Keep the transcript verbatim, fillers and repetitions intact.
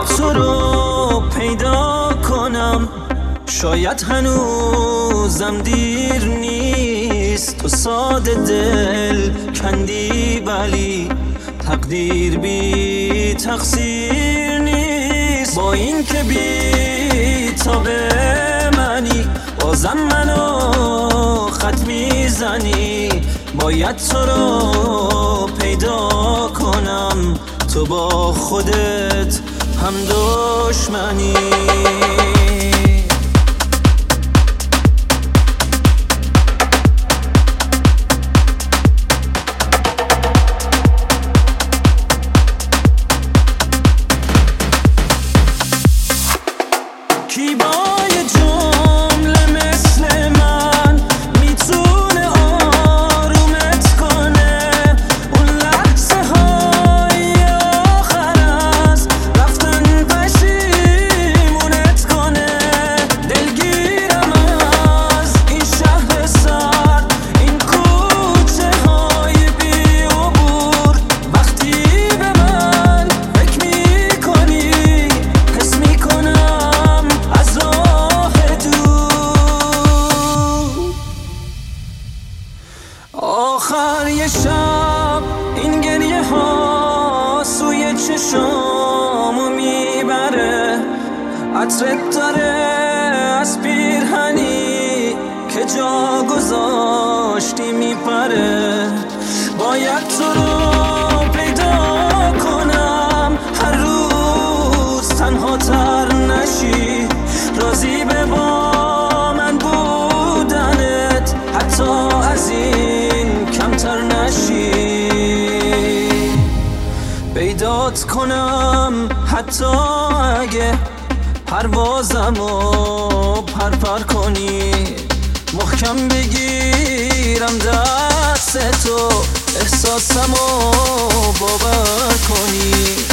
تو رو پیدا کنم، شاید هنوزم دیر نیست. تو ساده دل کندی ولی تقدیر بی تقصیر نیست. با این که بی تابه منی بازم منو خط میزنی. باید تو رو پیدا کنم، تو با خودت هم دشمنی. کی با یه جمله مثل من میتونه آرومت کنه؟ اون لحظه های آخر از رفتن پشیمونت کنه. دلگیرم از این شهر سرد، این کوچه های بی عبور. وقتی به من فکر میکنی حس میکنم از راه دور. آخر یه شب این گریه ها سوی چشامو میبره. عطرت داره از پیرهنی که جا گذاشتی میپره. باید تو رو پیدا کنم، هر روز تنها تر نشی. راضی به با من بودنت حتی از این کمتر نشی. پیدات کنم حتی اگه پروازمو پرپر کنی. محکم بگیرم دست تو، احساسمو باور کنی.